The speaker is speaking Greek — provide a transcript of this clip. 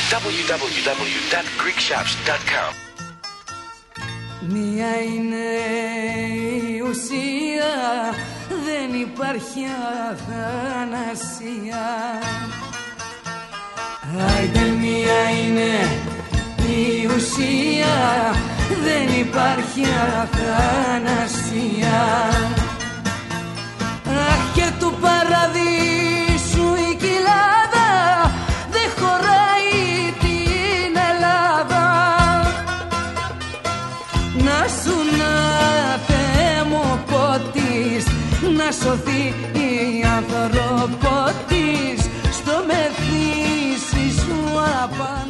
www.greekshops.com. Μία είναι η ουσία, δεν υπάρχει αθανασία. Άιντε μία είναι η ουσία, δεν υπάρχει αθανασία. Αχ, και του παραδείσου η κοιλάδα δεν χωράει την Ελλάδα. Να σου να Θεέ μου πότης, να σωθεί η ανθρωπότης, στο μεθύσι σου απάνω.